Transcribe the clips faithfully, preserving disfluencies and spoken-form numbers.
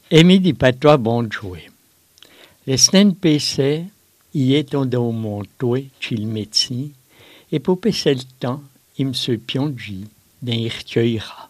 Emi di patois bon jouet. Les snen pese, y étant dans mon toit, chez le médecin, et pour passer le temps, il me se piongi d'un irtueira.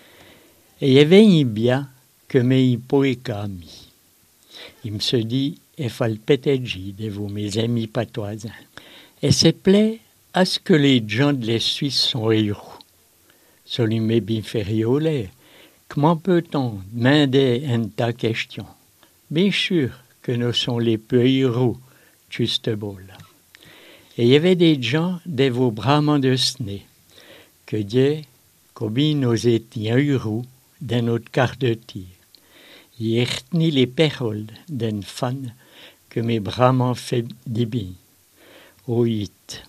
Et il y avait un bien que me poécami. Il me se dit, il faut le pétégi de vous, mes amis patoisins. Et c'est plaît à ce que les gens de la Suisse sont héros. Solime binferiole, comment peut-on demander une ta question? Bien sûr que nous sommes les peu héros, juste bol. Et il y avait des gens de vos bramans de sné, que Dieu, comme nous étions héros dans notre quart de tir. Il ertni les paroles d'un fan que mes bramans fait des bien. Au huit.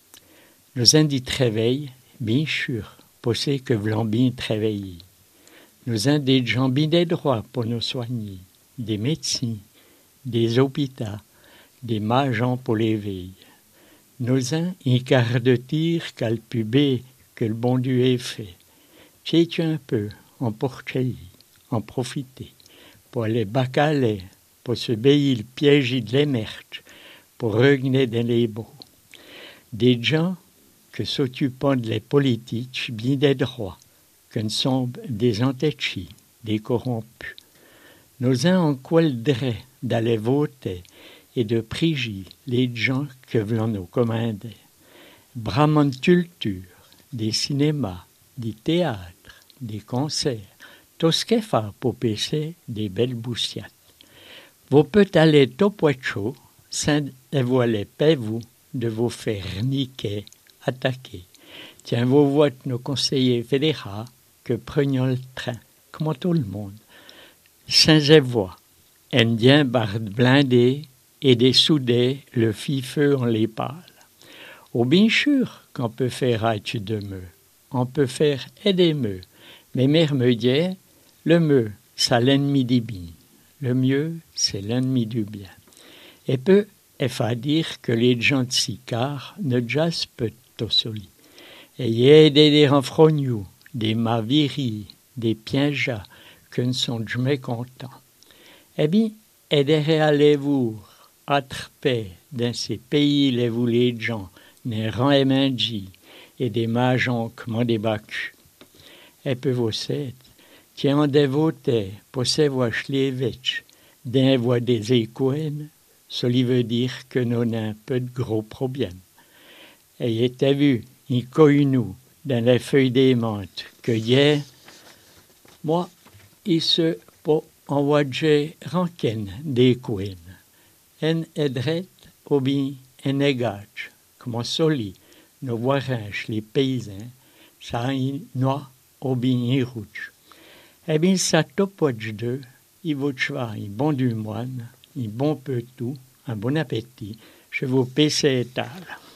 Nous avons dit travail, bien sûr, pour ceux que voulons bien travailler. Nous avons des gens bien des droits pour nous soigner, des médecins, des hôpitaux, des magents pour les veilles. Nous avons un quart de tir qu'al pubé que le bon Dieu ait fait. J'ai un peu en porter, en profiter, pour aller bacaler, pour se bailler le piège de l'émerge, pour regner dans les beaux. Des gens que s'occupant de les politiques bien des droits, que ne sont des entêchis, des corrompus. Nous avons en quoi le droit d'aller voter et de prier les gens que voulons nous commander. Brahman culture, des cinémas, des théâtres, des concerts, tout ce qu'il faut pour passer des belles boussiates. Vous pouvez aller tout poitou sans avoir les vous de vous faire niquer, attaquer. Tiens, vous voyez nos conseillers fédéraux que prenions le train, comme tout le monde, sans avoir Indiens bardes blindés et des soudés le fit-feu en les pâles. Ou bien sûr qu'on peut faire hâte de me, on peut faire aider me, mais mère me dit, le me, c'est l'ennemi du bien, le mieux, c'est l'ennemi du bien. Et peu, il faut dire que les gens de Sicard ne jasent peu de soli. Et il y a des renfrognous, des maviris, des pienjas, que ne sont jamais contents. Eh bien, aiderez allez-vous attraper dans ces pays les vous les gens, des rangs et mangis, et des magens comme des bacus. Et peu vous savez, qui ont dévoté pour se voir schlevitch, d'un voix des écouen, cela veut dire que nous avons un peu de gros problèmes. Et il était vu, il coille nous, dans les feuilles des menthes, que hier, moi, il se pour envoyer rancune des coins. En edret, ou bien en égage, comme soli, nos voirages, les paysans, ça a une noix, ou bien une rouge. Eh bien, ça topoche d'eux, il vaut choix, un bon du moine, un bon peu tout, un bon appétit, je vous paie ces étals.